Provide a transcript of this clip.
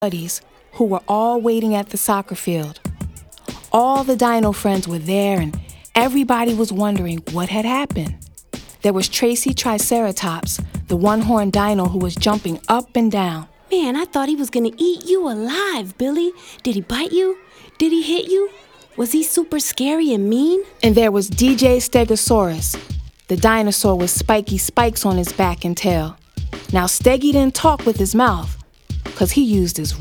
buddies who were all waiting at the soccer field. All the dino friends were there and everybody was wondering what had happened. There was Tracy Triceratops, the one-horned dino who was jumping up and down. Man, I thought he was gonna eat you alive, Billy. Did he bite you? Did he hit you? Was he super scary and mean? And there was DJ Stegosaurus, the dinosaur with spiky spikes on his back and tail. Now, Steggy didn't talk with his mouth, 'cause he used his